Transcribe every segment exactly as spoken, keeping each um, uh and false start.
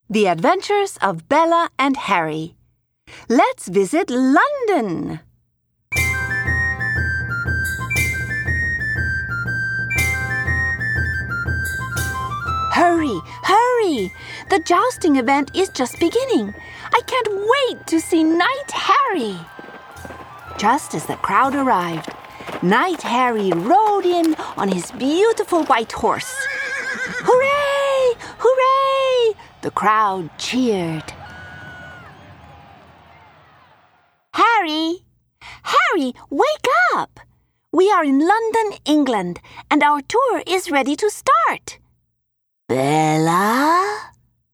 The Adventures of Bella and Harry. Let's visit London. Hurry, hurry! The jousting event is just beginning. I can't wait to see Knight Harry. Just as the crowd arrived, Knight Harry rode in on his beautiful white horse. Hooray! Hooray! The crowd cheered. Harry! Harry, wake up! We are in London, England, and our tour is ready to start. Bella?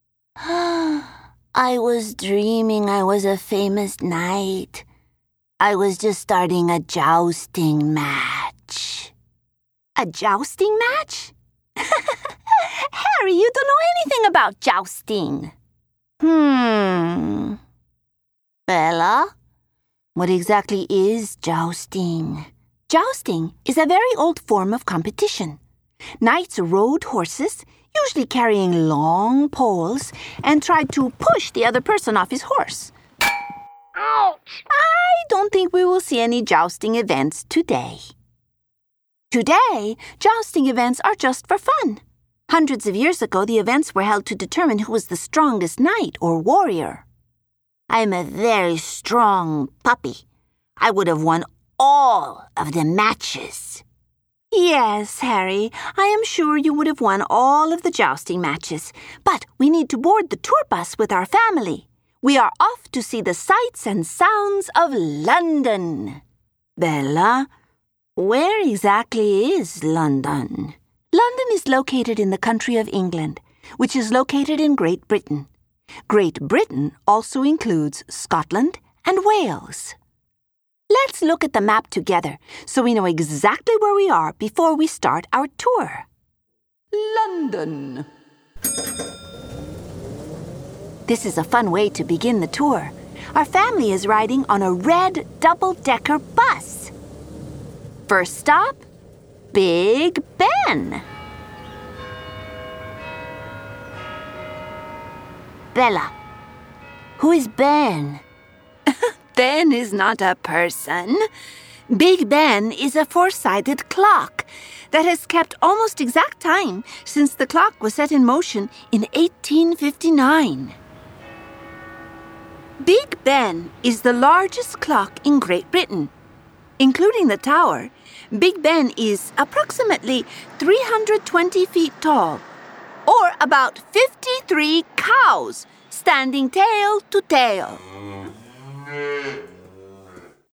I was dreaming I was a famous knight. I was just starting a jousting match. A jousting match? Harry, you don't know anything about jousting. Hmm. Bella, what exactly is jousting? Jousting is a very old form of competition. Knights rode horses, usually carrying long poles, and tried to push the other person off his horse. Ouch! I don't think we will see any jousting events today. Today, jousting events are just for fun. Hundreds of years ago, the events were held to determine who was the strongest knight or warrior. I'm a very strong puppy. I would have won all of the matches. Yes, Harry, I am sure you would have won all of the jousting matches. But we need to board the tour bus with our family. We are off to see the sights and sounds of London. Bella, where exactly is London? London is located in the country of England, which is located in Great Britain. Great Britain also includes Scotland and Wales. Let's look at the map together so we know exactly where we are before we start our tour. London. This is a fun way to begin the tour. Our family is riding on a red double-decker bus. First stop, Big Ben. Bella, who is Ben? Ben is not a person. Big Ben is a four-sided clock that has kept almost exact time since the clock was set in motion in eighteen fifty-nine. Big Ben is the largest clock in Great Britain. Including the tower, Big Ben is approximately three hundred twenty feet tall, or about fifty-three cows standing tail to tail.